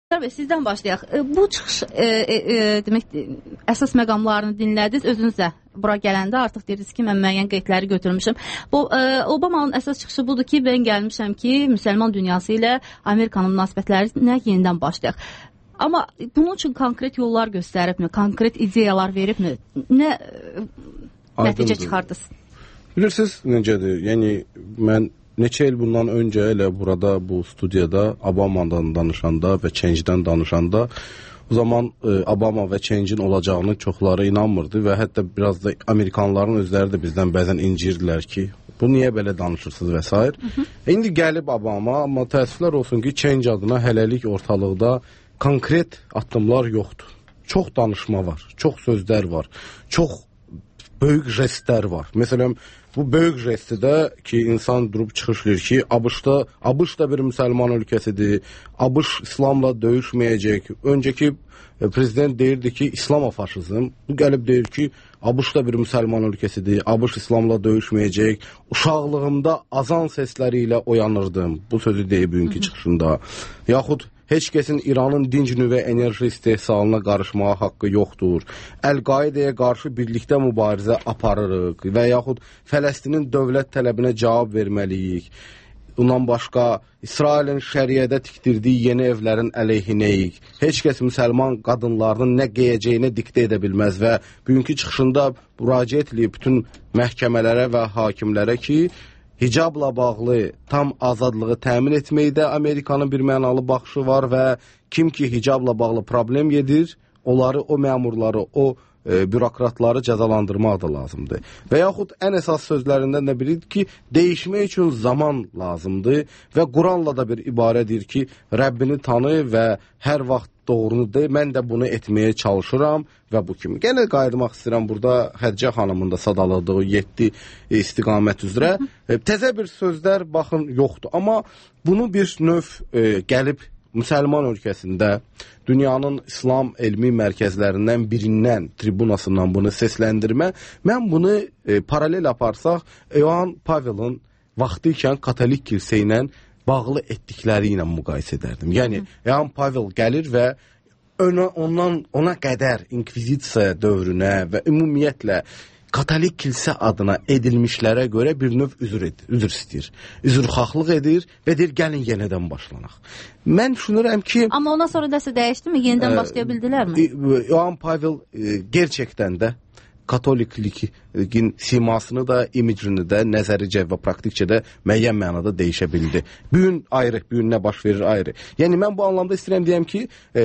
Sizdən başlayaq. Bu çıxış demək əsas məqamlarını dinlədiniz. Özünüz də bura gələndə artıq deyirsiniz ki, mən müəyyən qeydləri götürmüşəm. Bu Obamanın əsas çıxışı budur ki, mən gəlmişəm ki, müsəlman dünyası ilə Amerikanın münasibətlərinə yenidən başlayaq. Amma bunun üçün konkret yollar göstəribmi, konkret ideyalar veribmi? Nə nəticə çıxardınız? Bilirsiniz necədir? Yəni mən neçə il bundan öncə elə burada bu studiyada Obamadan danışanda və Change-dən danışanda o zaman Obama və Change-in olacağını çoxları inanmırdı və hətta biraz da Amerikanların özləri də bizdən bəzən incirdilər ki, bu niyə belə danışırsınız və s. İndi gəlib Obama, amma təəssüflər olsun ki, Change adına hələlik ortalıqda konkret addımlar yoxdur. Çox danışma var, çox sözlər var, çox böyük jestlər var. Məsələn, bu böyük jestidə ki, insan durub çıxışlayır ki, ABŞ da bir müsəlman ölkəsidir, ABŞ İslamla döyüşməyəcək. Öncəki prezident deyirdi ki, İslamofaşizm. Bu gəlib deyir ki, ABŞ da bir müsəlman ölkəsidir, ABŞ İslamla döyüşməyəcək. Uşaqlığımda azan səsləri ilə oyanırdım. Bu sözü deyib bugünkü çıxışında. Yaxud heç kəsin İranın dinc nüvə enerji istehsalına qarışmağa haqqı yoxdur. Əl-Qaidəyə qarşı birlikdə mübarizə aparırıq və yaxud Fələstinin dövlət tələbinə cavab verməliyik. Bundan başqa, İsrailin şəriədə tikdirdiyi yeni evlərin əleyhinəyik. Heç kəs müsəlman qadınlarının nə qeyəcəyini diktə edə bilməz və bugünkü çıxışında müraciət edib bütün məhkəmələrə və hakimlərə ki, hicabla bağlı tam azadlığı təmin etməkdə Amerikanın bir mənalı baxışı var və kim ki hicabla bağlı problem yedir, onları, o məmurları, o bürokratları cəzalandırmaq da lazımdır. Və yaxud ən əsas sözlərindən də biridir ki, dəyişmək üçün zaman lazımdır və Quranla da bir ibarədir ki, Rəbbini tanı və hər vaxt doğrunu de, mən də bunu etməyə çalışıram və bu kimi. Genel qayıtmaq istəyirəm burada Hədicə xanımın da sadaladığı 7 istiqamət üzrə. Təzə bir sözlər baxın yoxdur, amma bunu bir növ gəlib müsəlman ölkəsində dünyanın İslam elmi mərkəzlərindən birindən, tribunasından bunu səsləndirmə, mən bunu paralel aparsaq, Ioan Pavel'ın vaxtı ikən katolik kilsə ilə bağlı etdikləri ilə müqayisə edərdim. Yəni, Ioan Pavel gəlir və ona qədər inkvizisiya dövrünə və ümumiyyətlə katolik kilsə adına edilmişlərə görə bir növ üzr istəyir. Üzrxahlıq edir və deyir, gəlin yenidən başlanaq. Mən düşünürəm ki... Amma ondan sonra nəsə dəyişdi mi? Yenidən başlaya bildilərmi? Ioan Pavel gerçəkdən də katoliklikin simasını da, imicini də, nəzəricə və praktikcə də müəyyən mənada dəyişə bildi. Bugün ayrı, bugün nə baş verir ayrı. Yəni, mən bu anlamda istəyirəm deyəm ki,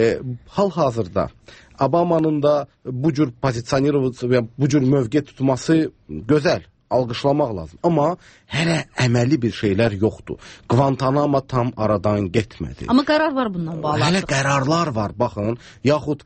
hal-hazırda Obamanın da bu cür pozisyonirovat və bu cür mövqe tutması gözəl, alqışlamaq lazım. Amma hələ əməli bir şeylər yoxdur. Guantanamo tam aradan getmədi. Amma qərar var bundan bağlı. Hələ qərarlar var, baxın, yaxud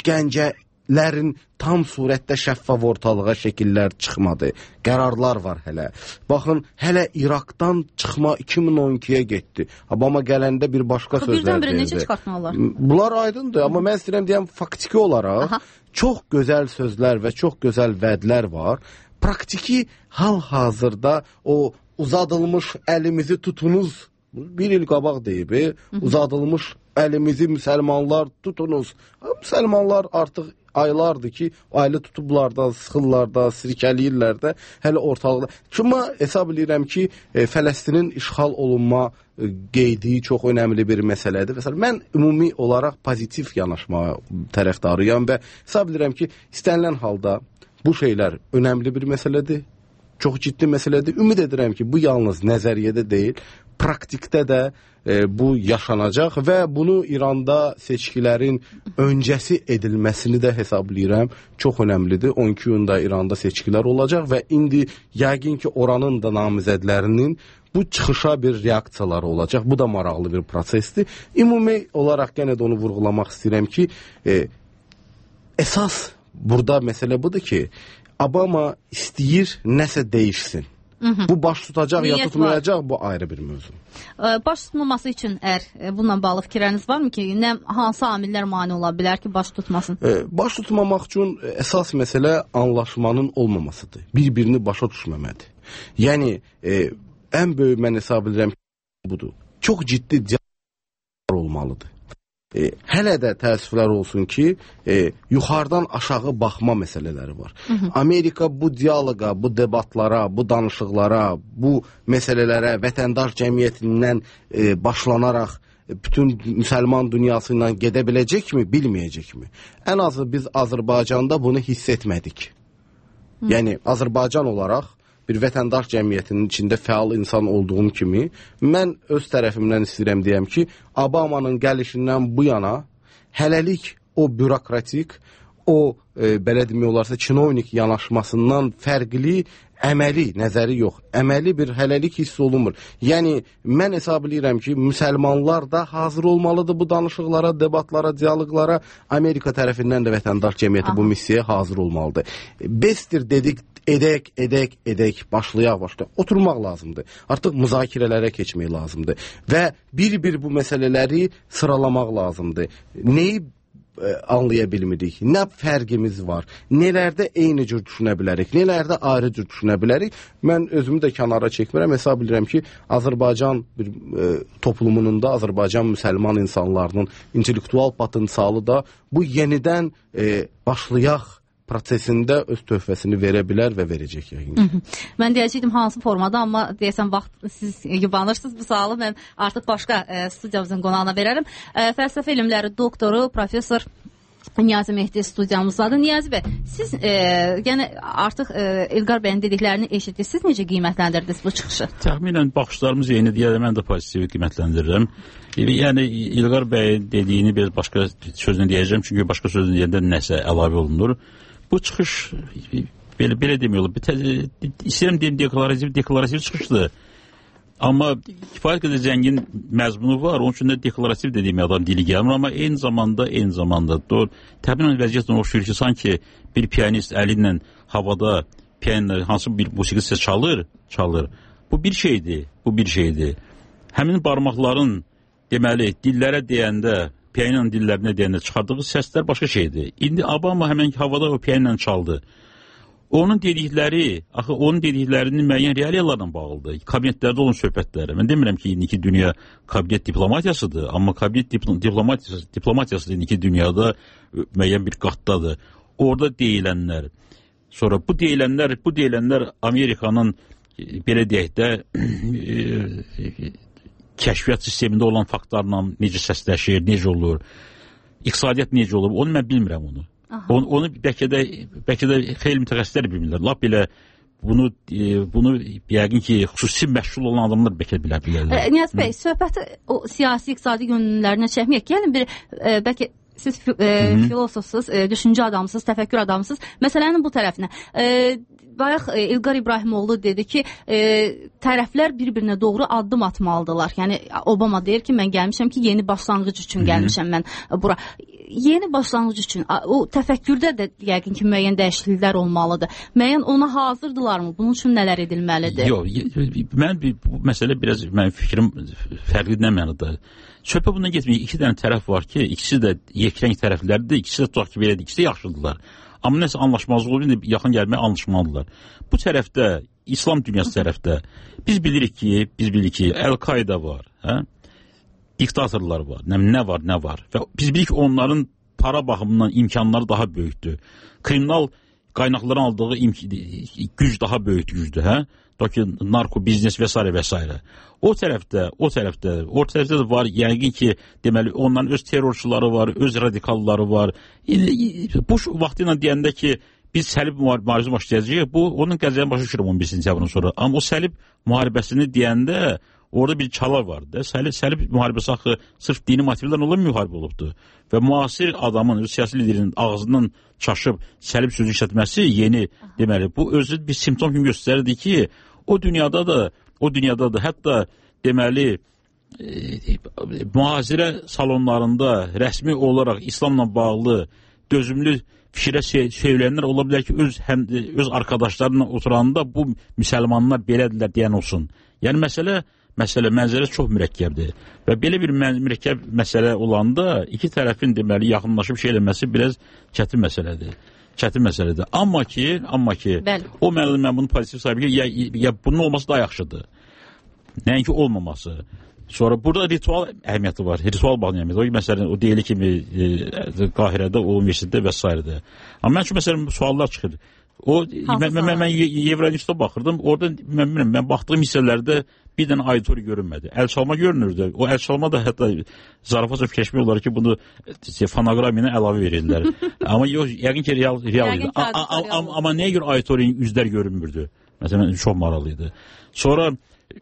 işgəncələrin tam surətdə şəffaf ortalığa şəkillər çıxmadı. Qərarlar var hələ. Baxın, hələ İraqdan çıxma 2012-yə getdi. Obama gələndə bir başqa sözlər deyildi. Necə çıxartmaq olar? Bunlar aydındır, amma mən istəyirəm deyəm, faktiki olaraq çox gözəl sözlər və çox gözəl vədlər var. Praktiki hal-hazırda o uzadılmış əlimizi tutunuz, bir il qabaq deyib, uzadılmış əlimizi müsəlmanlar tutunuz. Müsəlmanlar artıq aylardır ki, ailə tutublar da, sıxırlar da, sirkəliyirlər də, hələ ortalıqda. Çünki hesab edirəm ki, Fələstinin işğal olunma qeydi çox önəmli bir məsələdir. Məsələn, mən ümumi olaraq pozitiv yanaşma tərəfdarıyam və hesab edirəm ki, istənilən halda bu şeylər önəmli bir məsələdir, çox ciddi məsələdir. Ümid edirəm ki, bu yalnız nəzəriyyədə deyil, praktikdə də bu yaşanacaq və bunu İranda seçkilərin öncəsi edilməsini də hesablayıram. Çox önəmlidir. 12 iyunda İranda seçkilər olacaq və indi yəqin ki, oranın da namizədlərinin bu çıxışa bir reaksiyaları olacaq. Bu da maraqlı bir prosesdir. Ümumi olaraq yenə də onu vurğulamaq istəyirəm ki, əsas burada məsələ budur ki, Obama istəyir nəsə dəyişsin. Bu baş tutacaq ya tutmayacaq, bu ayrı bir mövzu. Baş tutmaması üçün bununla bağlı fikirləriniz varmı ki, hansı amillər mane ola bilər ki, baş tutmasın? Baş tutmamaq üçün əsas məsələ anlaşmanın olmamasıdır. Bir-birini başa düşməmədir. Yəni, ən böyük mən hesab edirəm budur. Çox ciddi olmalıdır. hələ də təəssüflər olsun ki, yuxarıdan aşağı baxma məsələləri var. Amerika bu dialoqa, bu debatlara, bu danışıqlara, bu məsələlərə vətəndaş cəmiyyətindən başlanaraq bütün müsəlman dünyası ilə gedə biləcəkmi, bilməyəcəkmi? Ən azı biz Azərbaycanda bunu hiss etmədik. Yəni, Azərbaycan olaraq bir vətəndaş cəmiyyətinin içində fəal insan olduğum kimi, mən öz tərəfimdən istəyirəm deyəm ki, Obamanın gəlişindən bu yana hələlik o bürokratik, o belə demək olarsa kinovnik yanaşmasından fərqli əməli, nəzəri yox. Əməli bir hələlik hiss olunmur. Yəni, mən hesab edirəm ki, müsəlmanlar da hazır olmalıdır bu danışıqlara, debatlara, diyaloqlara. Amerika tərəfindən də vətəndaş cəmiyyəti bu missiyaya hazır olmalıdır. Bestir dedik, edək, başlayaq. Oturmaq lazımdır. Artıq müzakirələrə keçmək lazımdır. Və bir-bir bu məsələləri sıralamaq lazımdır. Neyi anlaya bilmirik, nə fərqimiz var, nələrdə eyni cür düşünə bilərik, nələrdə ayrı cür düşünə bilərik. Mən özümü də kənara çəkmirəm, hesab edirəm ki, Azərbaycan toplumunun da, Azərbaycan müsəlman insanlarının intellektual potensialı da bu yenidən başlayaq prosesində öz töhfəsini verə bilər və verəcək yəqin. Mən deyəcəkdim hansı formada, amma deyəsən vaxt siz yubanırsınız bu sualı. Mən artıq başqa studiyamızın qonağına verərəm. Fəlsəfə elmləri doktoru, professor Niyazi Mehdi studiyamızdadır. Niyazi bəy, siz yəni artıq İlqar bəyin dediklərini eşitdiniz. Siz necə qiymətləndirdiniz bu çıxışı? Təxminən baxışlarımız eynidir. Mən də pozitiv qiymətləndirirəm. Yəni İlqar bəyin dediyini bir başqa sözünü deyəcəm, çünki başqa sözünü deyəndə nəsə əlavə olunur. Bu çıxış belə demək istəyirəm deyim deklarativ çıxışdır. Amma kifayət qədər zəngin məzmunu var, onun üçün də deklarativ dediyim adam dili gəlmir, amma eyni zamanda təxminən vəziyyətlə oxşuyur ki, sanki bir piyanist əli ilə havada hansı bir musiqi səs çalır. Bu bir şeydir. Həmin barmaqların deməli dillərə deyəndə, piyanin dillərinə deyəndə çıxardığı səslər başqa şeydir. İndi Obama həmən havada o piyanla çaldı. Onun dediklərinin müəyyən realiyalarla bağlıdır. Kabinetlərdə olan söhbətləri. Mən demirəm ki, indiki dünya kabinet diplomatiyasıdır, amma kabinet diplomatiyası indiki dünyada müəyyən bir qatdadır. Orada deyilənlər, sonra bu deyilənlər Amerikanın belə deyək də kəşfiyyat sistemində olan faktlarla necə səsləşir, necə olur, iqtisadiyyat necə olur, onu mən bilmirəm onu. Onu bəlkə də xeyli mütəxəssislər bilmirlər. Lap belə bunu yəqin ki, xüsusi məşğul olan adamlar bəlkə bilərlər. Niyazi bəy, söhbəti o siyasi, iqtisadi yönlərinə çəkməyək. Gəlin bir, bəlkə siz filosofsuz, düşüncə adamsınız, təfəkkür adamsınız. Məsələnin bu tərəfinə. Bayaq İlqar İbrahimoğlu dedi ki, tərəflər bir-birinə doğru addım atmalıdırlar. Yəni, Obama deyir ki, mən gəlmişəm ki, yeni başlanğıc üçün gəlmişəm mən bura. Yeni başlanğıc üçün o təfəkkürdə də yəqin ki, müəyyən dəyişikliklər olmalıdır. Müəyyən ona hazırdırlarmı? Bunun üçün nələr edilməlidir? Yox, bu məsələ biraz mənim fikrim fərqli nə mənada. Söhbət bundan getməyək. İki dənə tərəf var ki, ikisi də yekrəng tərəflərdir, ikisi də tutaq ki, belədir, ikisi də yaxşıdırlar. Amma nəsə anlaşmazlıq olur, yaxın gəlməyə anlaşmalıdırlar. Bu tərəfdə, İslam dünyası tərəfdə biz bilirik ki, Əl-Qaida var, diktatorlar var, nə var. Və biz bilirik ki, onların para baxımından imkanları daha böyükdür. Kriminal qaynaqların aldığı güc daha böyük gücdür, narko biznes və s. O tərəfdə də var, yəqin ki, deməli, onların öz terrorçuları var, öz radikalları var. Bush vaxtı ilə deyəndə ki, biz səlib müharibəsini başlayacağıq, onun qəzəyə başa düşürəm 11 sentyabrın sonra. Amma o səlib müharibəsini deyəndə orada bir çalar vardı. Səlib müharibəsi axı sırf dini motivlərlə olan müharibə olubdur. Və müasir adamın, siyasi liderinin ağzından çaşıb səlib sözü işlətməsi yeni, deməli, bu özü bir simptom kimi göstərirdi ki, o dünyada da, hətta deməli, mühazirə salonlarında rəsmi olaraq İslamla bağlı dözümlü fikrə söyləyənlər ola bilər ki, öz arkadaşlarına oturanda bu müsəlmanlar belədirlər deyən olsun. Yəni, mənzərə çox mürəkkəbdir. Və belə bir mürəkkəb məsələ olanda iki tərəfin deməli yaxınlaşıb şey eləməsi biraz çətin məsələdir. Amma ki, o mən bunu pozitiv sayıb ki, ya bunun olması daha yaxşıdır. Nəinki olmaması. Sonra burada ritual əhəmiyyəti var. Ritual bağlı əhəmiyyəti. O məsələn o deyilir kimi Qahirədə, o universitetdə və s. Amma mən üçün məsələn suallar çıxır. O mən Evronewsda baxırdım. Orada mən baxdığım hissələrdə bir dənə auditoriya görünmədi. Əl çalma görünürdü. O əl çalma da hətta zarafatca fikirləşmək olar ki, bunu fonoqram ilə əlavə verirlər. Amma yox, yəqin ki real idi. Amma nəyə görə auditoriyanın üzlər görünmürdü? Məsələn, çox maraqlı idi. Sonra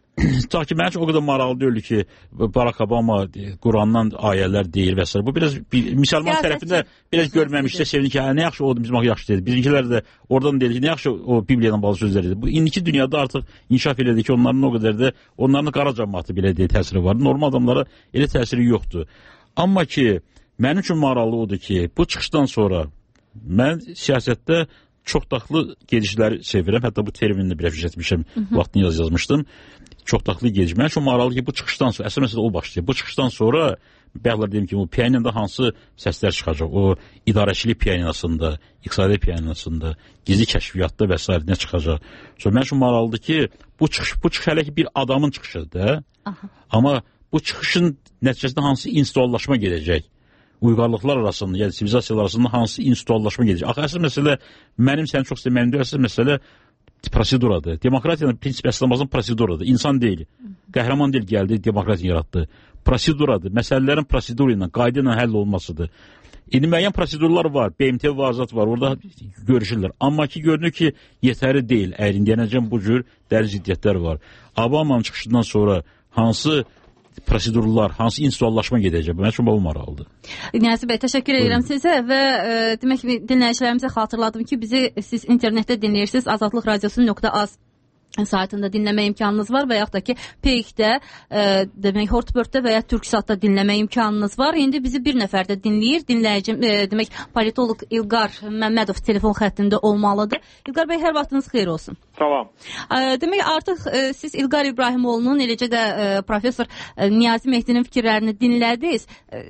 ta ki mənim üçün o qədər maraqlı deyil ki, Barack Obama Qurandan ayələr deyir və s. Bu biraz müsəlman tərəfində biraz görməmişdə sevinir ki, nə yaxşı oldu, bizim yaxşı deyil. Bizimkilər də oradan deyir ki, nə yaxşı o Bibliyadan bazı sözlər idi. Bu indiki dünyada artıq inkişaf elədi ki, onların o qədər də onların qara cəmaatı belə deyə təsiri var. Normal adamlara elə təsiri yoxdur. Amma ki, mənim üçün maraqlı odur ki, bu çıxışdan sonra mən siyasətdə çoxdaxlı gedişləri sevirəm. Hətta bu terminini bir etmişəm, vaxtını yazmışdım. Çoxdaxlı gediş. Mən çox maraqlı ki, bu çıxışdan sonra, əsas məsələ o başlayır. Bu çıxışdan sonra, bəxtlər deyim ki, o piyaninada hansı səslər çıxacaq? O idarəçilik piyaninasında, iqtisadi piyaninasında, gizli kəşfiyyatda və s. nə çıxacaq? Sonra mən çox maraqlıdır ki, bu çıxış hələ ki bir adamın çıxışıdır da. Amma bu çıxışın nəticəsində hansı instituallaşma gedəcək? Uyğarlıqlar arasında, yəni sivilizasiyalar arasında hansı instituallaşma gedəcək? Axı əsas məsələ, sən çox istəyən əsas məsələ proseduradır. Demokratiyanın prinsip əsaslanmasının proseduradır. İnsan deyil, qəhrəman deyil gəldi, demokratiya yaratdı. Proseduradır. Məsələlərin proseduru ilə, qayda ilə həll olmasıdır. İndi müəyyən prosedurlar var, BMT və Azad var, orada görüşürlər. Amma ki, görünür ki, yetəri deyil. Əyrindiyənəcən bu cür dəli ziddiyyətlər var. Obama'nın çıxışından sonra hansı prosedurlar, hansı instituallaşma gedəcək? Mən üçün bu maraqlıdır. Niyazi bəy, təşəkkür edirəm sizə və demək ki, dinləyicilərimizə xatırladım ki, bizi siz internetdə dinləyirsiniz, azadlıqradiosu.az saytında dinləmə imkanınız var və yaxud da ki, Peykdə, demək, Hortbörtdə və ya Türksatda dinləmə imkanınız var. İndi bizi bir nəfər də dinləyir. Dinləyicim, demək, politolog İlqar Məmmədov telefon xəttində olmalıdır. İlqar bəy, hər vaxtınız xeyir olsun. Tamam. Demək, artıq siz İlqar İbrahimoğlu'nun, eləcə də professor Niyazi Mehdinin fikirlərini dinlədiniz.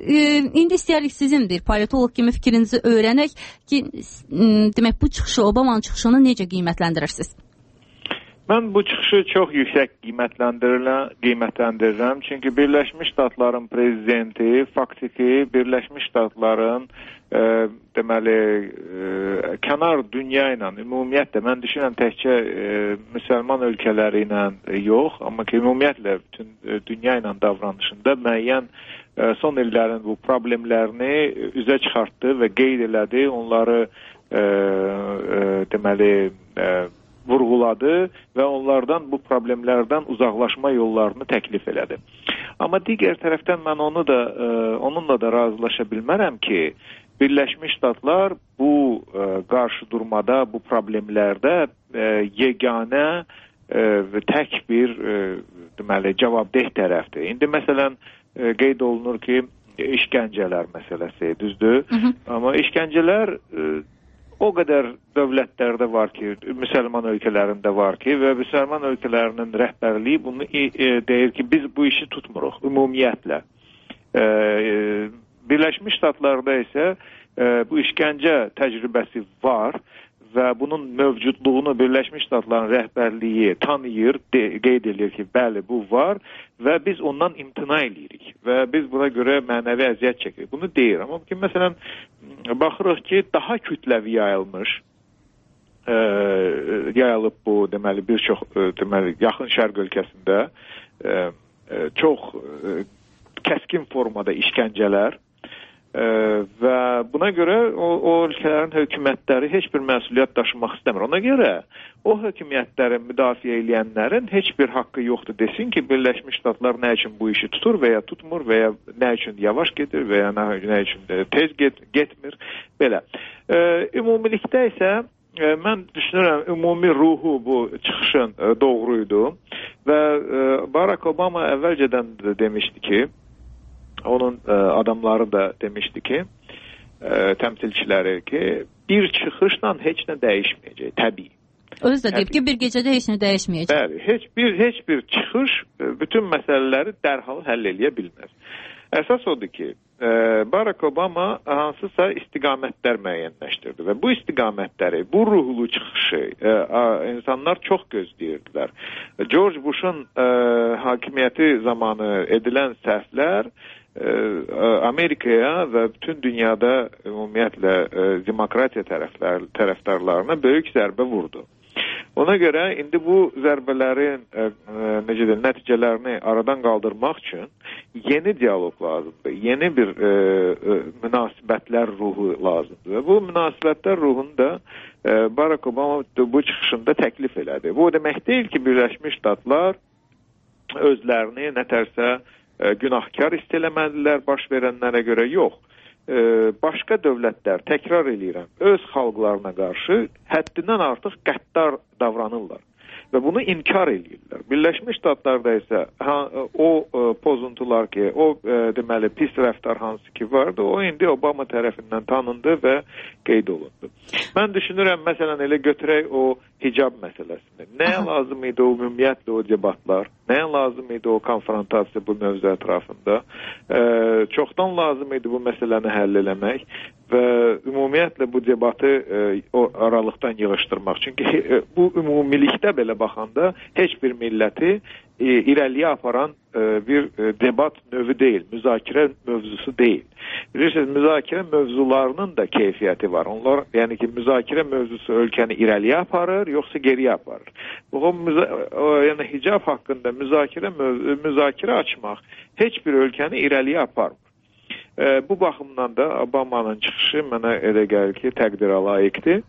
İndi istəyərik sizin bir politolog kimi fikrinizi öyrənək ki, demək, bu çıxışı, Obama'nın çıxışını necə qiymətləndirirsiniz? Mən bu çıxışı çox yüksək qiymətləndirirəm. Çünki Birləşmiş Ştatların prezidenti faktiki Birləşmiş Ştatların deməli kənar dünya ilə ümumiyyətlə mən düşünürəm təkcə müsəlman ölkələri ilə yox, amma ki ümumiyyətlə bütün dünya ilə davranışında müəyyən son illərin bu problemlərini üzə çıxartdı və qeyd elədi, onları deməli vurğuladı və onlardan bu problemlərdən uzaqlaşma yollarını təklif elədi. Amma digər tərəfdən mən onunla da razılaşa bilmərəm ki, Birləşmiş Ştatlar bu qarşıdurmada, bu problemlərdə yeganə və tək bir deməli cavabdeh tərəfdir. İndi məsələn qeyd olunur ki, işgəncələr məsələsi, düzdür? Amma işgəncələr o qədər dövlətlərdə var ki, müsəlman ölkələrində var ki və müsəlman ölkələrinin rəhbərliyi bunu deyir ki, biz bu işi tutmuruq ümumiyyətlə. Birləşmiş Ştatlarda isə bu işgəncə təcrübəsi var və bunun mövcudluğunu Birləşmiş Ştatların rəhbərliyi tanıyır, qeyd edir ki, bəli bu var və biz ondan imtina edirik və biz buna görə mənəvi əziyyət çəkirik. Bunu deyir. Amma ki, məsələn, baxırıq ki, daha kütləvi yayılıb bu, deməli, bir çox, deməli, yaxın şərq ölkəsində çox kəskin formada işgəncələr və buna görə o ölkələrin hökumətləri heç bir məsuliyyət daşımaq istəmir. Ona görə o hökumətləri müdafiə edənlərin heç bir haqqı yoxdur desin ki, Birləşmiş Ştatlar nə üçün bu işi tutur və ya tutmur və ya nə üçün yavaş gedir və ya nə üçün tez getmir. Belə. Ümumilikdə isə mən düşünürəm, ümumi ruhu bu çıxışın doğruydu və Barack Obama əvvəlcədən də demişdi ki, onun adamları da demişdi ki, təmsilçiləri ki, bir çıxışla heç nə dəyişməyəcək, təbii. Özü də deyib ki, bir gecədə heç nə dəyişməyəcək. Bəli, heç bir çıxış bütün məsələləri dərhal həll eləyə bilməz. Əsas odur ki, Barack Obama hansısa istiqamətlər müəyyənləşdirdi və bu istiqamətləri, bu ruhlu çıxışı insanlar çox gözləyirdilər. George Bush'un hakimiyyəti zamanı edilən səhvlər Amerikaya və bütün dünyada ümumiyyətlə demokratiya tərəfdarlarına böyük zərbə vurdu. Ona görə indi bu zərbələrin nəticələrini aradan qaldırmaq üçün yeni dialoq lazımdır. Yeni bir münasibətlər ruhu lazımdır. Və bu münasibətlər ruhunu da Barack Obama bu çıxışında təklif elədi. Bu demək deyil ki, Birləşmiş Ştatlar özlərini nətərsə günahkar hiss eləmədilər baş verənlərə görə, yox. Başqa dövlətlər, təkrar eləyirəm, öz xalqlarına qarşı həddindən artıq qəddar davranırlar və bunu inkar eləyirlər. Birləşmiş Ştatlarda isə o pozuntular ki, o deməli pis rəftar hansı ki vardı, o indi Obama tərəfindən tanındı və qeyd olundu. Mən düşünürəm, məsələn, elə götürək o hicab məsələsini. Nəyə lazım idi o ümumiyyətlə o debatlar? Nəyə lazım idi o konfrontasiya bu mövzu ətrafında? Çoxdan lazım idi bu məsələni həll eləmək və ümumiyyətlə bu debatı o aralıqdan yığışdırmaq. Çünki bu ümumilikdə belə baxanda heç bir milləti irəliyə aparan bir debat növü deyil, müzakirə mövzusu deyil. Bilirsiniz, müzakirə mövzularının da keyfiyyəti var. Onlar, yəni ki, müzakirə mövzusu ölkəni irəliyə aparır, yoxsa geriyə aparır. Yəni hicab haqqında müzakirə açmaq heç bir ölkəni irəliyə aparmır. Bu baxımdan da Obama'nın çıxışı mənə elə gəlir ki, təqdirə layiqdir.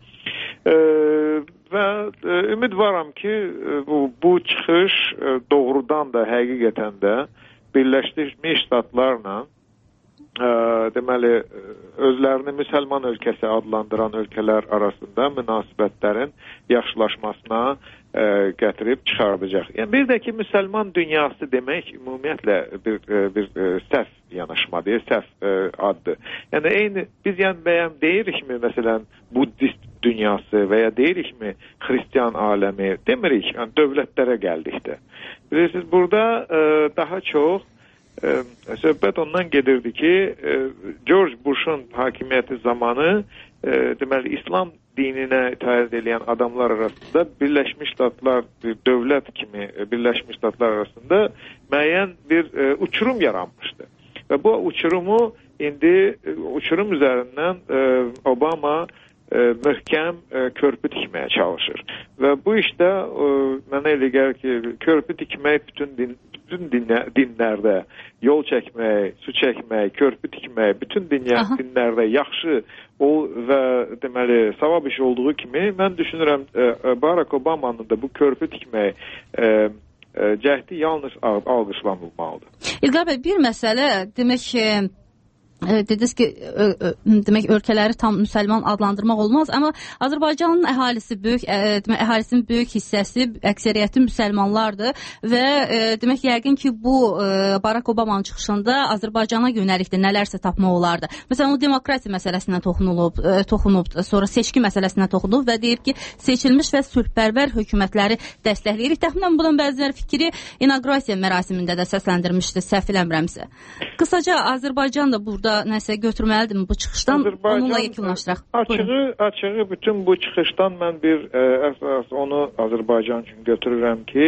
Və ümidvaram ki, bu çıxış doğrudan da həqiqətən də Birləşmiş Ştatlarla deməli özlərini müsəlman ölkəsi adlandıran ölkələr arasında münasibətlərin yaxşılaşmasına gətirib çıxardacaq. Yəni bir də ki, müsəlman dünyası demək ümumiyyətlə bir səhv yanaşmadır, səhv addır. Yəni biz bəyəm deyirikmi məsələn Buddist dünyası və ya deyirikmi Xristian aləmi, demirik, yəni dövlətlərə gəldikdə. Bilirsiniz, burada daha çox söhbət ondan gedirdi ki, George Bush'un hakimiyyəti zamanı deməli İslam dininə itaət edən adamlar arasında Birləşmiş Ştatlar dövlət kimi Birləşmiş Ştatlar arasında müəyyən bir uçurum yaranmışdı. Və bu uçurumu indi uçurum üzərindən Obama möhkəm körpü tikməyə çalışır. Və bu işdə mənə elə gəlir ki, körpü tikmək bütün dinlərdə yol çəkmək, su çəkmək, körpü tikmək, bütün dinlərdə yaxşı və deməli savab iş olduğu kimi mən düşünürəm Barack Obama'nın da bu körpü tikmək cəhdi yalnız alqışlanılmalıdır. İlqar bəy, bir məsələ demək ki, dediniz ki, demək ölkələri tam müsəlman adlandırmaq olmaz, amma Azərbaycanın əhalisi böyük, demək əhalisinin böyük hissəsi, əksəriyyəti müsəlmanlardır və demək yəqin ki, bu Barack Obama'nın çıxışında Azərbaycana yönəlikdə nələrsə tapmaq olardı. Məsələn, o demokratiya məsələsinə toxunub, sonra seçki məsələsinə toxunub və deyib ki, seçilmiş və sülhpərvər hökumətləri dəstəkləyirik. Təxminən bunun bəziləri fikri inaugurasiya mərasimində də səsləndirmişdi, səhv eləmirəmsə. Qısaca Azərbaycan da burada nəsə götürməlidirmi bu çıxışdan? Onunla yekunlaşdıraq. Açığı bütün bu çıxışdan mən bir əsas onu Azərbaycan üçün götürürəm ki,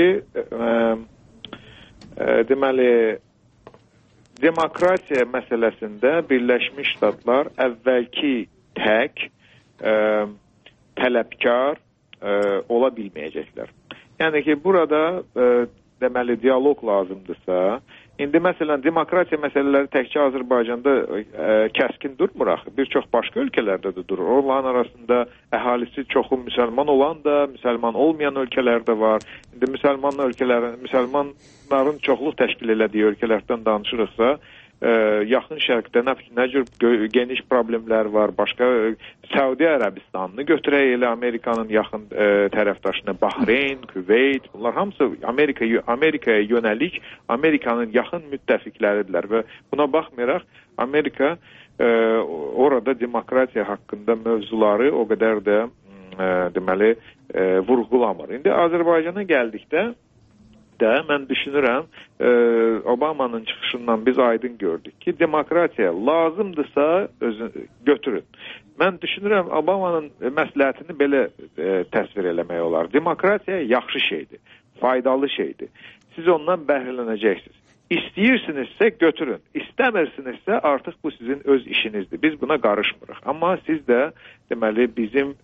deməli demokratiya məsələsində Birləşmiş Ştatlar əvvəlki tək tələbkar ola bilməyəcəklər. Yəni ki, burada deməli diyaloq lazımdırsa, İndi məsələn demokratiya məsələləri təkcə Azərbaycanda kəskin durmur axı. Bir çox başqa ölkələrdə də durur. Onların arasında əhalisi çoxu müsəlman olan da, müsəlman olmayan ölkələr də var. İndi müsəlmanların çoxluq təşkil elədiyi ölkələrdən danışırıqsa, yaxın şərqdə nə cür geniş problemlər var. Başqa Səudi Ərəbistanını götürək elə Amerikanın yaxın tərəfdaşına Bahreyn, Küveyt, bunlar hamısı Amerikaya yönəlik Amerikanın yaxın müttəfiqləridirlər və buna baxmayaraq Amerika orada demokratiya haqqında mövzuları o qədər də deməli vurğulamır. İndi Azərbaycana gəldikdə də mən düşünürəm Obamanın çıxışından biz aydın gördük ki, demokratiya lazımdırsa götürün. Mən düşünürəm Obamanın məsləhətini belə təsvir eləmək olar. Demokratiya yaxşı şeydir, faydalı şeydir. Siz ondan bəhrələnəcəksiniz. İstəyirsinizsə götürün, istəmirsinizsə artıq bu sizin öz işinizdir. Biz buna qarışmırıq. Amma siz də deməli bizim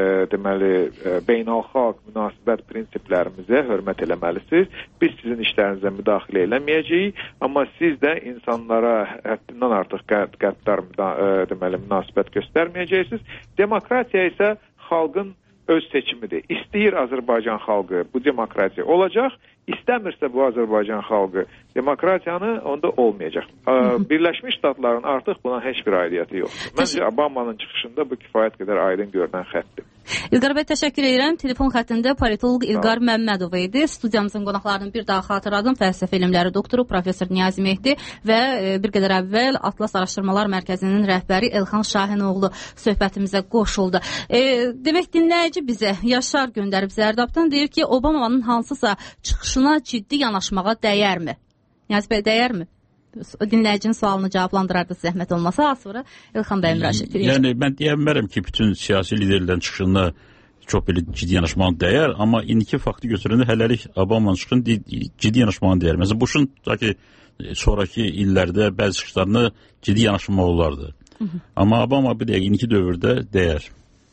beynəlxalq münasibət prinsiplərimizə hörmət eləməlisiniz. Biz sizin işlərinizə müdaxilə eləməyəcəyik, amma siz də insanlara həddindən artıq qəddar münasibət göstərməyəcəksiniz. Demokratiya isə xalqın öz seçimidir. İstəyir Azərbaycan xalqı bu demokratiya olacaq, İstəmirsə bu Azərbaycan xalqı demokratiyanı, onda olmayacaq. Birləşmiş Ştatların artıq buna heç bir aidiyyəti yoxdur. Məncə Obamanın çıxışında bu kifayət qədər aydın görünən xəttdir. İlqar bəy, təşəkkür edirəm. Telefon xəttində politoloq İlqar Məmmədov idi. Studiyamızın qonaqlarının bir daha xatırladım. Fəlsəfə elmləri doktoru Professor Niyazi Mehdi və bir qədər əvvəl Atlas Araşdırmalar Mərkəzinin rəhbəri Elxan Şahinoğlu söhbətimizə qoşuldu. Demək, dinləyici bizə Yaşar göndərib Zərdabdan deyir ki, Obamanın hansısa çıxışına ciddi yanaşmağa dəyərmi? Niyazi bəy, dəyərmi? Dinləyicinin sualını cavablandırardı zəhmət olmasa, az sonra Elxan bəy müraciət edir. Yəni, mən deyə bilmərəm ki, bütün siyasi liderlərin çıxışında çox belə ciddi yanaşmağa dəyər, amma indiki faktı götürəndə hələlik Obamanın çıxışında ciddi yanaşmağa dəyər. Məsələn, Bush'un sonraki illərdə bəzi çıxışlarına ciddi yanaşmaq olardı. Amma Obama bir dəqiq indiki dövrdə dəyər.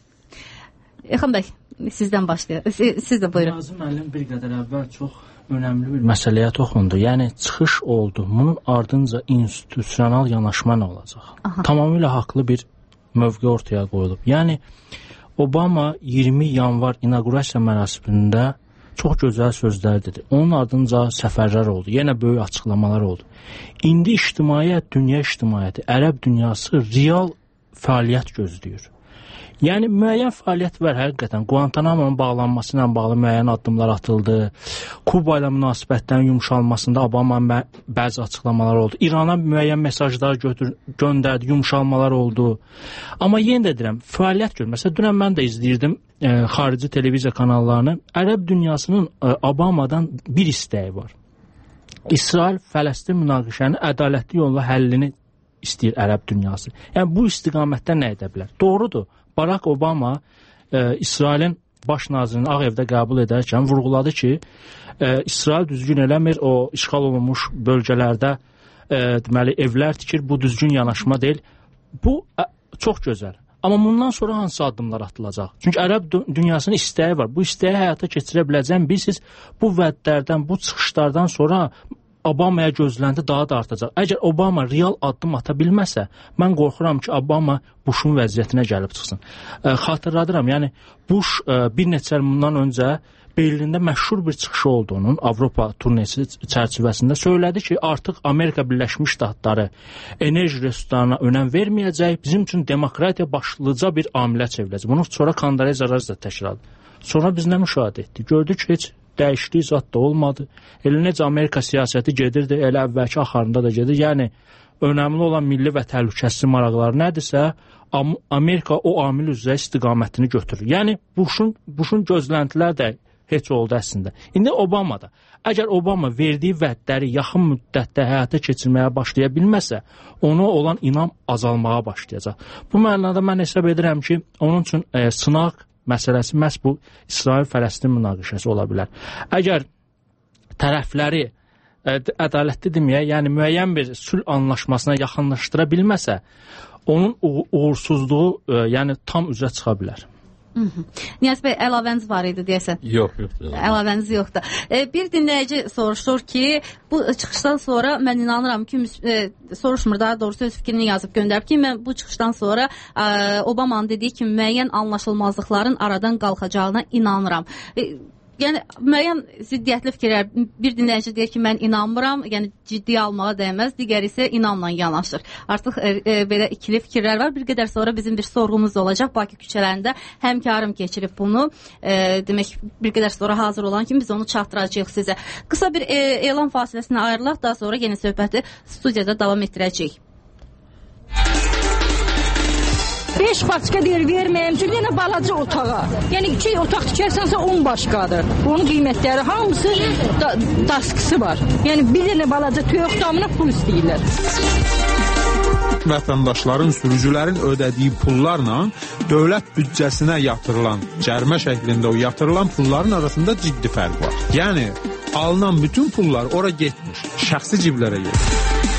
Elxan bəy, sizdən başlayaq. Siz də buyurun. Nazım müəllim bir qədər əvvəl çox önəmli bir məsələyə toxundu. Yəni, çıxış oldu. Bunun ardınca institusional yanaşma nə olacaq? Tamamilə haqlı bir mövqe ortaya qoyulub. Yəni, Obama 20 yanvar inaugurasiya mərasimində çox gözəl sözlər dedi. Onun ardınca səfərlər oldu. Yenə böyük açıqlamalar oldu. İndi ictimaiyyət, dünya ictimaiyyəti, ərəb dünyası real fəaliyyət gözləyir. Yəni, müəyyən fəaliyyət var həqiqətən. Guantanamo'nun bağlanması ilə bağlı müəyyən addımlar atıldı. Kuba ilə münasibətlərin yumşalmasında Obama bəzi açıqlamalar oldu. İrana müəyyən mesajlar göndərdi, yumşalmalar oldu. Amma yenə də deyirəm, fəaliyyət gör. Məsələn, dünən mən də izləyirdim xarici televiziya kanallarını. Ərəb dünyasının Obamadan bir istəyi var. İsrail-Fələstin münaqişənin ədalətli yolla həllini istəyir ərəb dünyası. Yəni, bu istiqamətdə nə edə bilər? Doğrudur. Barack Obama İsrailin baş nazirini Ağ Evdə qəbul edərkən vurğuladı ki, İsrail düzgün eləmir, o işğal olunmuş bölgələrdə deməli evlər tikir, bu düzgün yanaşma deyil. Bu çox gözəl. Amma bundan sonra hansı addımlar atılacaq? Çünki ərəb dünyasının istəyi var. Bu istəyi həyata keçirə biləcəm. Bilirsiniz, bu vədlərdən, bu çıxışlardan sonra Obamaya gözləndi daha da artacaq. Əgər Obama real addım ata bilməsə, mən qorxuram ki, Obama Bush'un vəziyyətinə gəlib çıxsın. Xatırladıram, yəni Bush bir neçə il bundan öncə Berlində məşhur bir çıxışı olduğunun Avropa turnesi çərçivəsində söylədi ki, artıq Amerika Birləşmiş Ştatları enerji resurslarına önəm verməyəcək, bizim üçün demokratiya başlıca bir amilə çevriləcək. Bunu sonra Kandaleza da təkrarladı. Sonra biz nə müşahidə etdik? Gördük ki, heç dəyişiklik zat da olmadı. Elə necə Amerika siyasəti gedirdi, elə əvvəlki axarında da gedir. Yəni, önəmli olan milli və təhlükəsizlik maraqları nədirsə, Amerika o amil üzrə istiqamətini götürür. Yəni, Bush'un gözləntilər də heç oldu əslində. İndi Obama da. Əgər Obama verdiyi vədləri yaxın müddətdə həyata keçirməyə başlaya bilməsə, ona olan inam azalmağa başlayacaq. Bu mənada mən hesab edirəm ki, onun üçün sınaq məsələsi məhz bu İsrail-Fələstin münaqişəsi ola bilər. Əgər tərəfləri ədalətli deməyək, yəni müəyyən bir sülh anlaşmasına yaxınlaşdıra bilməsə, onun uğursuzluğu yəni tam üzrə çıxa bilər. Niyaz bəy, əlavəniz var idi deyəsən. Yox. Əlavəniz yoxdur. Bir dinləyici soruşur ki, bu çıxışdan sonra mən inanıram ki, soruşmur daha doğrusu öz fikrini yazıb göndərib ki, mən bu çıxışdan sonra Obamanın dediyi kimi müəyyən anlaşılmazlıqların aradan qalxacağına inanıram. Yəni, müəyyən ziddiyyətli fikirlər, bir dinləyici deyir ki, mən inanmıram, yəni ciddiyə almağa dəyməz, digər isə inamla yanaşır. Artıq belə ikili fikirlər var. Bir qədər sonra bizim bir sorğumuz olacaq. Bakı küçələrində həmkarım keçirib bunu. Demək, bir qədər sonra hazır olan kimi biz onu çatdıracağıq sizə. Qısa bir elan fasiləsinə ayrılaq, daha sonra yeni söhbəti studiyada davam etdirəcəyik. 5 başqa deyir, verməyəm üçün yenə balaca otağa. Yəni 2 otaq tikərsənsə 10 başqadır. Onun qiymətləri hamısı daskısı var. Yəni bir dənə balaca toyuq damına pul istəyirlər. Vətəndaşların, sürücülərin ödədiyi pullarla dövlət büdcəsinə yatırılan, cərimə şəklində o yatırılan pulların arasında ciddi fərq var. Yəni alınan bütün pullar ora getmiş, şəxsi ciblərə getmiş.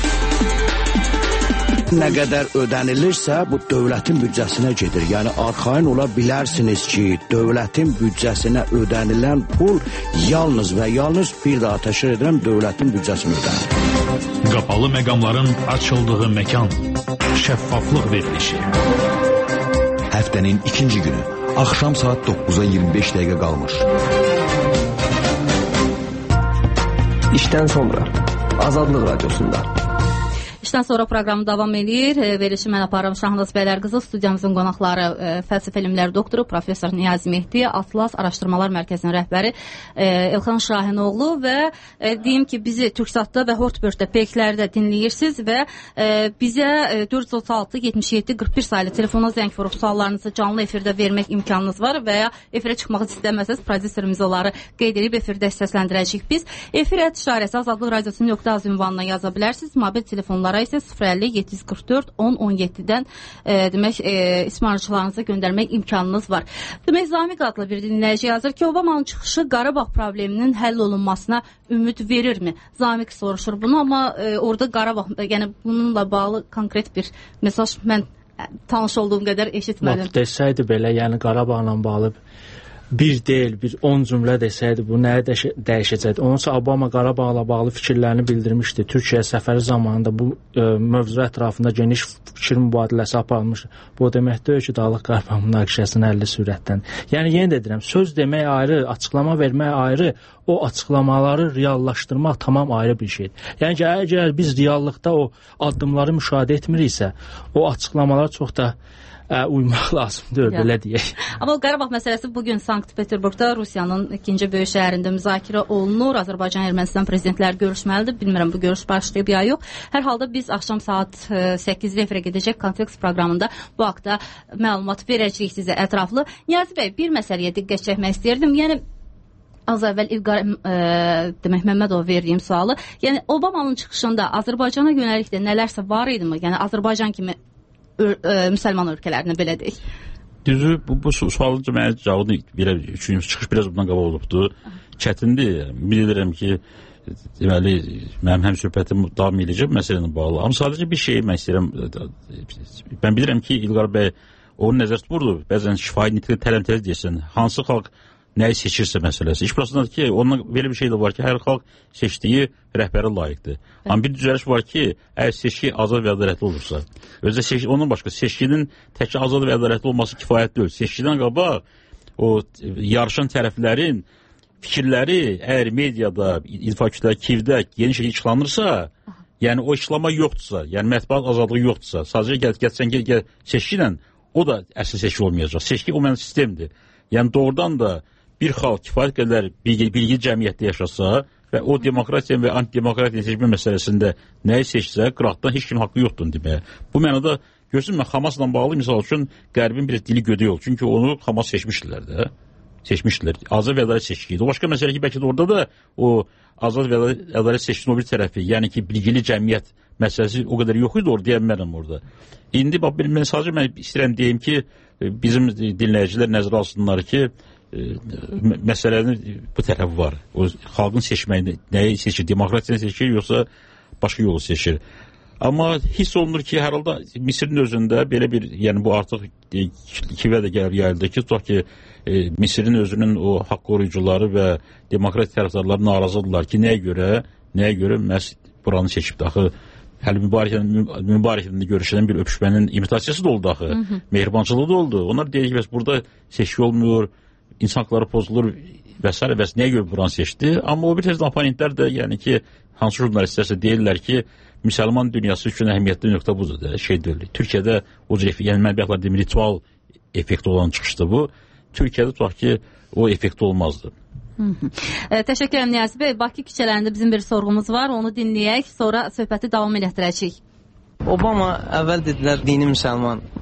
Nə qədər ödənilirsə, bu dövlətin büdcəsinə gedir. Yəni, arxayın ola bilərsiniz ki, dövlətin büdcəsinə ödənilən pul yalnız və yalnız bir daha təşkil edirəm, dövlətin büdcəsinə ödənilir. Qapalı məqamların açıldığı məkan, şəffaflıq verilişi. Həftənin ikinci günü, axşam saat 9-a 25 dəqiqə qalmış. İşdən sonra, Azadlıq Radiosunda. İşdən sonra proqram davam edir. Verilişi mən aparım Şahnaz Bəylərqızı, studiyamızın qonaqları fəlsəfə elmləri doktoru professor Niyazi Mehdi, Atlas Araşdırmalar Mərkəzinin rəhbəri Elxan Şahinoğlu və deyim ki, bizi Türksatda və Hortbörtdə peyklərdə dinləyirsiniz və bizə 436-77-41 sayılı telefona zəng vurub suallarınızı canlı efirdə vermək imkanınız var və ya efirə çıxmaq istəməsəz prodüserimiz onları qeyd edib efirdə səsləndirəcəyik biz. Efir@işarəsi Azadlıq Radiosu.az ünvanına yaza bilərsiniz. Mobil telefonlara isə 050-744-1017-dən demək ismarıcılarınıza göndərmək imkanınız var. Demək, Zamiq adlı bir dinləyici yazır ki, Obamanın çıxışı Qarabağ probleminin həll olunmasına ümid verirmi? Zamiq soruşur bunu, amma orada Qarabağ, yəni bununla bağlı konkret bir mesaj mən tanış olduğum qədər eşitmədim. Desəydi belə, yəni Qarabağla bağlı bir deyil, bir 10 cümlə desəydi bu nəyə dəyişəcəkdi? Onunsa Obama Qarabağla bağlı fikirlərini bildirmişdi. Türkiyə səfəri zamanında bu mövzu ətrafında geniş fikir mübadiləsi aparılmışdı. Bu demək deyil ki, Dağlıq Qarabağ münaqişəsinin həlli sürətdən. Yəni yenə də deyirəm, söz demək ayrı, açıqlama vermək ayrı, o açıqlamaları reallaşdırmaq tamam ayrı bir şeydir. Yəni ki, əgər biz reallıqda o addımları müşahidə etmiriksə, o açıqlamalar çox da uymaq lazımdır, belə deyək. Amma Qarabağ məsələsi bugün Sankt-Peterburqda Rusiyanın ikinci böyük şəhərində müzakirə olunur. Azərbaycan Ermənistan prezidentləri görüşməlidir. Bilmirəm bu görüş başlayıb ya yox. Hər halda biz axşam saat 8-də efirə gedəcək kontekst proqramında bu haqda məlumat verəcəyik sizə ətraflı. Niyazi bəy, bir məsələyə diqqət çəkmək istəyirdim. Yəni az əvvəl İlqar demək Məmmədova verdiyim sualı. Yəni Obamanın çıxışında Azərbaycana yönəlikdə nələrsə var idimi? Yəni Azərbaycan kimi müsəlman ölkələrinə belə deyək. Düzü, bu sualınca mənə cavabını üçüncü çıxış biraz bundan qabaq olubdur. Çətindir. Bilirəm ki, deməli, mənim həm söhbətim davam edəcək məsələlə bağlı. Amma sadəcə bir şey mən istəyirəm. Mən bilirəm ki, İlqar bəy onu nəzər tuturdu. Bəzən şifahi nitqli tələmtəz deyirsən. Hansı xalq nəyi seçirsə məsələsi. İş burasındadır ki, ondan belə bir şey də var ki, hər xalq seçdiyi rəhbəri layiqdir. Amma bir düzəliş var ki, əgər seçki azad və ədalətli olursa, özdə seçki, ondan başqa seçkinin təkcə azad və ədalətli olması kifayət deyil. Seçkidən qabaq o yarışan tərəflərin fikirləri əgər mediada, infakütlər, Kivdə yeni şəkildə işlanırsa, yəni o işlama yoxdursa, yəni mətbuat azadlığı yoxdursa, sadəcə gəlsən seçki ilə o da əsl seçki olmayacaq. Seçki o mənim sistemdir. Yəni doğrudan da bir xalq kifayət qədər bilgi cəmiyyətdə yaşasa və o demokratiya və antidemokratiya seçmə məsələsində nəyi seçsə, qıraqdan heç kimin haqqı yoxdur deməyə. Bu mənada görürsün, mən Hamasla bağlı misal üçün Qərbin bir dili gödü yol. Çünki onu Hamas seçmişdilər də. Seçmişdilər. Azad və ədalət seçkiydi. O başqa məsələ ki, bəlkə də orada da o azad və ədalət seçkinin o bir tərəfi, yəni ki, bilgili cəmiyyət məsələsi o qədər yox idi orada, deyəmərəm orada. İndi mən sadəcə mən istəyirəm deyim ki, bizim dinləyicilər nəzərə alsınlar ki, məsələnin bu tərəfi var. O xalqın seçməyini, nəyi seçir, demokratiyanı seçir, yoxsa başqa yolu seçir. Amma hiss olunur ki, hər halda Misirin özündə belə bir, yəni bu artıq Kivə də gəlir yayıldı ki, tutaq ki, Misirin özünün o haqq qoruyucuları və demokrat tərəfdarları narazıdırlar ki, nəyə görə məhz buranı seçibdir. Axı, hələ mübarəkəndə görüşən bir öpüşmənin imitasiyası da oldu axı, mehribançılığı da oldu. Onlar deyir ki, burada seçki olmuyor, insan haqları pozulur və s. Nəyə görə buranı seçdi? Amma o bir tərəfdən oponentlər də, yəni ki, hansı jurnalistlərsə deyirlər ki, müsəlman dünyası üçün əhəmiyyətli nöqtə budur da, şey deyil. Türkiyədə o cür, yəni mən bir yaxlar deyim, ritual effekti olan çıxışdı bu. Türkiyədə tutaq ki, o effekti olmazdı. Təşəkkür edirəm Niyazi bəy. Bakı küçələrində bizim bir sorğumuz var, onu dinləyək, sonra söhbəti davam elətdirəcəyik. Obama əvvəl dedilər dini müsəlman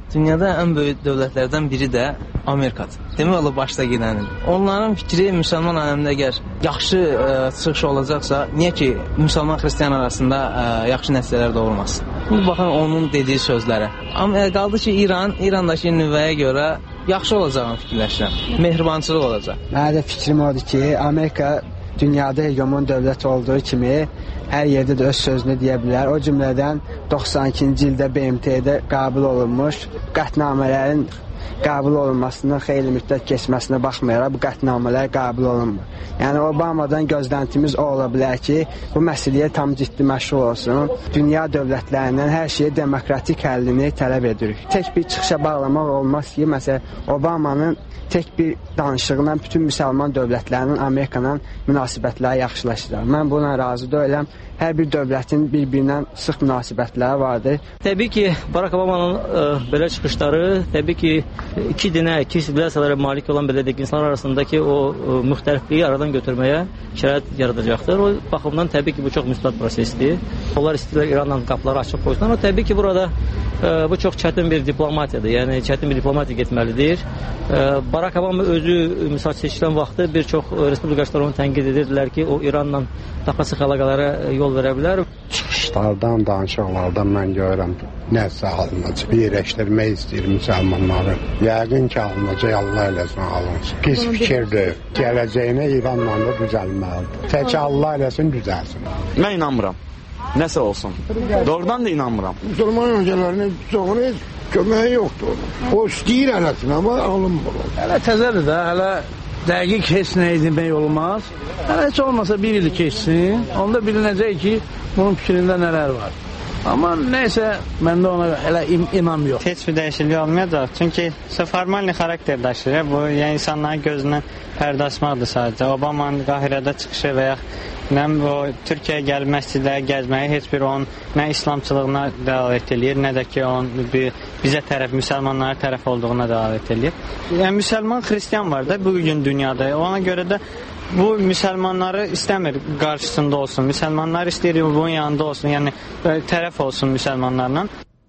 Dünyada ən böyük dövlətlərdən biri də Amerikadır. Demək olar başda gedənin. Onların fikri müsəlman aləmində əgər yaxşı çıxış olacaqsa, niyə ki müsəlman xristian arasında yaxşı nəticələr doğulmasın? Bu baxın onun dediyi sözlərə. Amma qaldı ki İrandakı nüvəyə görə yaxşı olacağını fikirləşirəm. Mehribançılıq olacaq. Mənim fikrim odur ki, Amerika dünyada hegemon dövlət olduğu kimi hər yerdə də öz sözünü deyə bilər. O cümlədən 92-ci ildə BMT-də qəbul olunmuş qətnamələrin qəbul olunmasının xeyli müddət keçməsinə baxmayaraq bu qətnamələr qəbul olunmur. Yəni Obamadan gözləntimiz o ola bilər ki, bu məsələyə tam ciddi məşğul olsun. Dünya dövlətlərindən hər şeyə demokratik həllini tələb edirik. Tək bir çıxışa bağlamaq olmaz ki, məsələn Obamanın tək bir danışığıyla bütün müsəlman dövlətlərinin Amerika'nın münasibətləri yaxşılaşacaq. Mən buna razı deyiləm. Hər bir dövlətin bir-birindən sıx münasibətləri vardır. Təbii ki, Barack Obama'nın belə çıxışları, təbii ki, iki dinə, iki sivilisasiyalara malik olan belə deyək, insanlar arasındakı o müxtəlifliyi aradan götürməyə şərait yaradacaqdır. O baxımdan təbii ki, bu çox müsbət prosesdir. Onlar istəyirlər İranla qapıları açıq qoysunlar. O təbii ki, burada bu çox çətin bir diplomatiyadır. Yəni çətin bir diplomatiya getməlidir. Barack Obama özü misal seçilən vaxtı bir çox respublikaçılar onu tənqid edirdilər ki, o İranla daha sıx əlaqələrə yol verə bilər. Çıxışlardan, danışıqlardan mən görürəm nəsə alınacaq. Birləşdirmək istəyir müsəlmanları. Yəqin ki, alınacaq, Allah eləsin alınsın. Pis fikirdir. Gələcəyinə İranla da düzəlməlidir. Tək Allah eləsin, düzəlsin. Mən inanmıram. Nəsə olsun. Doğrudan da inanmıram. Müsəlman ölkələrinin çoxunu köməyi yoxdur. O istəyir eləsin, amma alınmır. Hələ təzədir də, hələ dəqiq heç nə edilmək olmaz. Hələ heç olmasa bir il keçsin, onda bilinəcək ki, bunun fikrində nələr var. Amma nəysə, məndə ona hələ inam yox. Heç bir dəyişiklik olmayacaq. Çünki formal xarakter daşıyır. Bu, yəni insanların gözündən pərdə açmaqdır sadəcə. Obama'nın Qahirədə çıxışı və ya o Türkiyəyə gəlib məscidləri gəzməyi heç bir onun nə İslamçılığına dəlalət eləyir, nə də ki onun bizə tərəf, müsəlmanlara tərəf olduğuna dəlalət eləyir. Yəni müsəlman xristian var da bu gün dünyada. Ona görə də bu müsəlmanları istəmir qarşısında olsun. Müsəlmanlar istəyir bunun yanında olsun, yəni tərəf olsun müsəlmanlarla.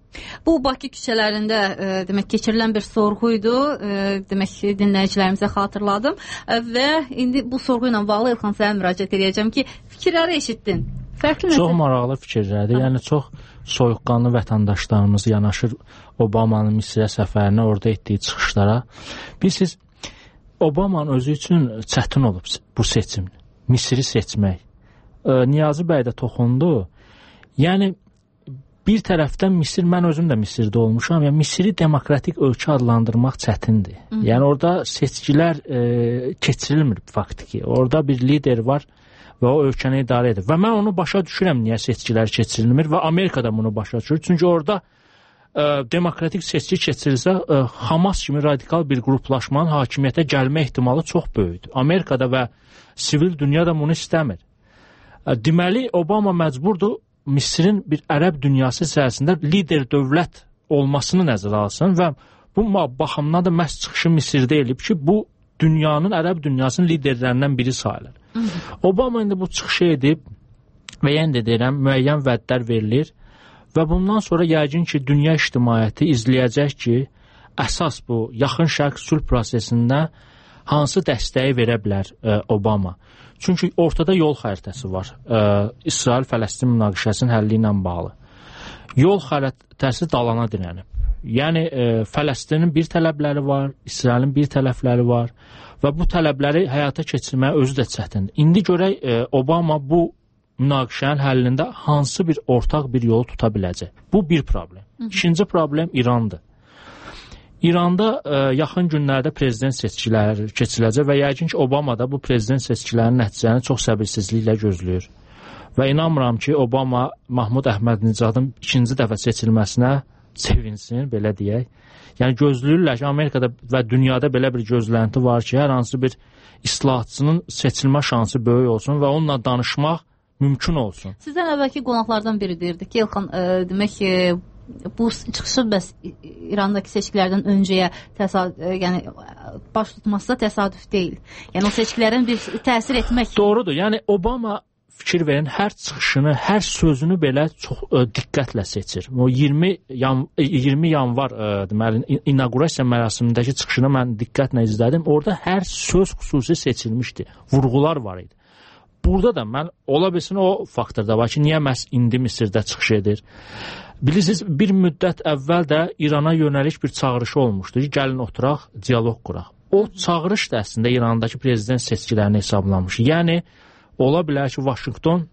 Bu Bakı küçələrində demək keçirilən bir sorğu idi. Demək dinləyicilərimizə xatırladım və indi bu sorğu ilə bağlı İlxan sənə müraciət edəcəm ki, fikirləri eşitdin. Fərqli çox maraqlı fikirlərdir. Yəni çox soyuqqanlı vətəndaşlarımız yanaşır Obamanın Misirə səfərinə, orada etdiyi çıxışlara. Bilirsiniz, Obamanın özü üçün çətin olub bu seçim. Misiri seçmək. Niyazi bəy də toxundu. Yəni bir tərəfdən Misir, mən özüm də Misirdə olmuşam, yəni Misiri demokratik ölkə adlandırmaq çətindir. Yəni orada seçkilər keçirilmir faktiki. Orada bir lider var və o ölkəni idarə edir. Və mən onu başa düşürəm niyə seçkilər keçirilmir və Amerika da bunu başa düşür. Çünki orada demokratik seçki keçirilsə, Hamas kimi radikal bir qruplaşmanın hakimiyyətə gəlmə ehtimalı çox böyükdür. Amerikada və sivil dünya da bunu istəmir. Deməli, Obama məcburdur Misirin bir ərəb dünyası içərisində lider dövlət olmasını nəzərə alsın və bu baxımdan da məhz çıxışı Misirdə elib ki, bu dünyanın, ərəb dünyasının liderlərindən biri sayılır. Obama indi bu çıxışı edib və yenə də deyirəm, müəyyən vədlər verilir və bundan sonra yəqin ki, dünya ictimaiyyəti izləyəcək ki, əsas bu yaxın şərq sülh prosesində hansı dəstəyi verə bilər Obama. Çünki ortada yol xəritəsi var. İsrail-Fələstin münaqişəsinin həlli ilə bağlı. Yol xəritəsi dalana dirənib. Yəni, Fələstinin bir tələbləri var, İsrailin bir tələbləri var və bu tələbləri həyata keçirməyə özü də çətindir. İndi görək, Obama bu münaqişənin həllində hansı bir ortaq bir yolu tuta biləcək. Bu bir problem. İkinci problem İrandır. İranda yaxın günlərdə prezident seçkiləri keçiriləcək və yəqin ki, Obama da bu prezident seçkilərinin nəticələrini çox səbirsizliklə gözləyir. Və inanmıram ki, Obama Mahmud Əhmədnicadın ikinci dəfə seçilməsinə sevinsin, belə deyək. Yəni gözləyirlər ki, Amerikada və dünyada belə bir gözlənti var ki, hər hansı bir islahatçının seçilmə şansı böyük olsun və onunla danışmaq mümkün olsun. Sizdən əvvəlki qonaqlardan biri deyirdi ki, İlxan, demək ki, bu çıxışı bəs İrandakı seçkilərdən öncəyə yəni baş tutması da təsadüf deyil. Yəni o seçkilərin bir təsir etmək. Doğrudur. Yəni Obama fikir verin, hər çıxışını, hər sözünü belə çox diqqətlə seçir. O 20 yanvar deməli inaugurasiya mərasimindəki çıxışını mən diqqətlə izlədim. Orada hər söz xüsusi seçilmişdi. Vurğular var idi. Burada da mən ola bilsin o faktorda var ki, niyə məhz indi Misirdə çıxış edir? Bilirsiniz, bir müddət əvvəl də İrana yönəlik bir çağırışı olmuşdu ki, gəlin oturaq, dialoq quraq. O çağırış da əslində İrandakı prezident seçkilərini hesablamış. Yəni, ola bilər ki, Vaşinqton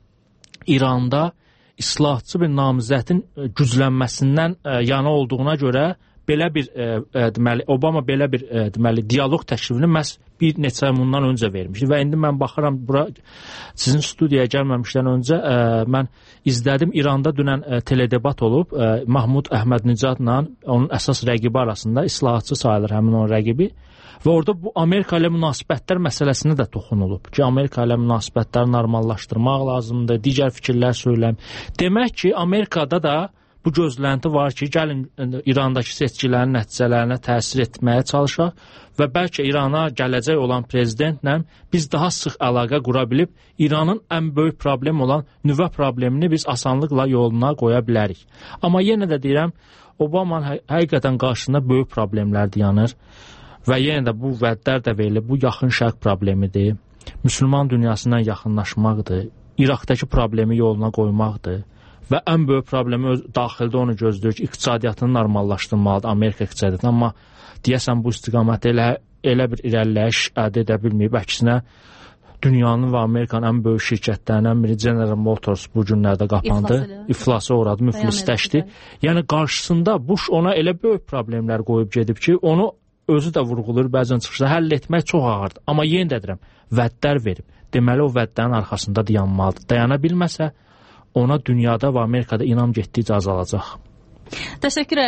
İranda islahatçı bir namizədin güclənməsindən yana olduğuna görə belə bir deməli Obama belə bir deməli dialoq təklifini məhz bir neçə ay bundan öncə vermişdi və indi mən baxıram bura sizin studiyaya gəlməmişdən öncə mən izlədim. İranda dünən teledebat olub Mahmud Əhmədnicadla onun əsas rəqibi arasında, islahatçı sayılır həmin onun rəqibi. Və orada bu Amerika ilə münasibətlər məsələsinə də toxunulub ki, Amerika ilə münasibətləri normallaşdırmaq lazımdır, digər fikirlər söyləm. Demək ki, Amerikada da bu gözlənti var ki, gəlin İrandakı seçkilərin nəticələrinə təsir etməyə çalışaq və bəlkə İrana gələcək olan prezidentlə biz daha sıx əlaqə qura bilib İranın ən böyük problemi olan nüvə problemini biz asanlıqla yoluna qoya bilərik. Amma yenə də deyirəm, Obamanın həqiqətən qarşısında böyük problemlər dayanır. Və yenə də bu vədlər də verilir, bu yaxın şərq problemidir, müsəlman dünyasından yaxınlaşmaqdır, İraqdakı problemi yoluna qoymaqdır və ən böyük problemi daxildə onu gözləyir ki, iqtisadiyyatını normallaşdırmalıdır Amerika iqtisadiyyatını, amma deyəsən bu istiqamətdə elə bir irəliləyiş əldə edə bilməyib, əksinə dünyanın və Amerikanın ən böyük şirkətlərindən biri General Motors bu günlərdə qapandı, iflasa uğradı, müflisləşdi. Yəni qarşısında Bush ona elə böyük problemlər qoyub gedib ki, onu özü də vurğulayır, bəzən çıxışda həll etmək çox ağırdır. Amma yenə də deyirəm, vədlər verib. Deməli, o vədlərin arxasında dayanmalıdır. Dayana bilməsə, ona dünyada və Amerikada inam getdikcə azalacaq. Təşəkkür